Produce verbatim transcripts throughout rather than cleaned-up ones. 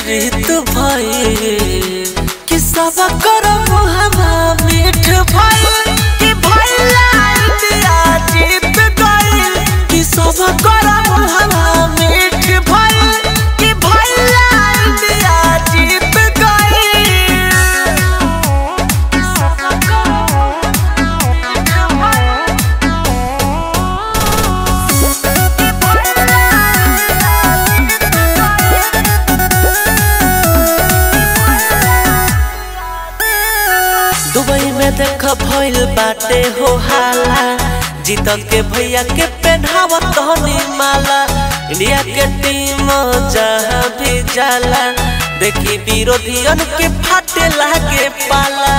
रीत भइल कि सब करब हवा मीठ भइल कि भइला इंडिया जीत गइल कि सब करब हवा मीठ भइल कि भइला इंडिया जीत गइल कि सब करब मीठ भइल दुबई में देख भइल बाटे हो हाला जीत के भैया के पहनावत हनी माला इंडिया के टीम जहाँ भी जाला देखी विरोधियन के फाटे लागे पाला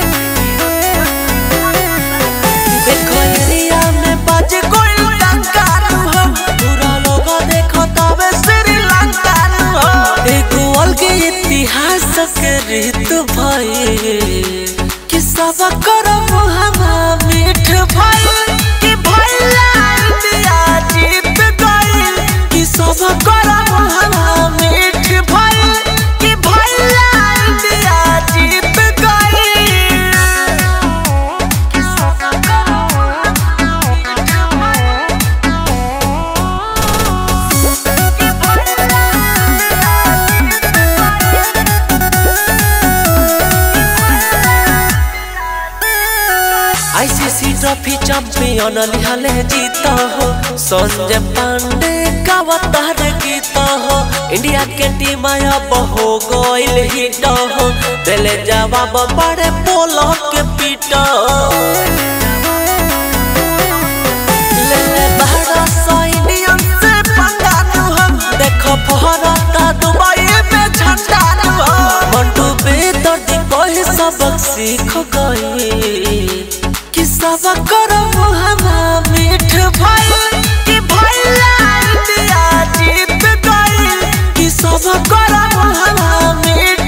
देखो एरिया में बाजे कोई टंकार हो पूरा लोग देखो तबे श्रीलंका हो एगो अलगे इतिहास के रीत भइल कि सब करब हवा मीठ भइल कि भइला इंडिया जीत गइल कि सब करब हवा मीठ भइल कि भइला इंडिया जीत गइल कि सब करब मीठ भइल कि भइला आईसीसी ट्रॉफी चैंपियन लिहले जीत हो संजय पांडे गावतार गीत हो इंडिया के टीम अब हो गइल हिट हो दिले जवाब बड़े बोलो के पीट ले बड़ा सौ इंडियन से पंगा हो देखो भारत दुबई में झंडा हो मंटू बेदर्दी कोई सबक सीख गई कि सब करब हवा मीठ भइल कि भइला इंडिया जीत गइल कि सब करब हवा मीठ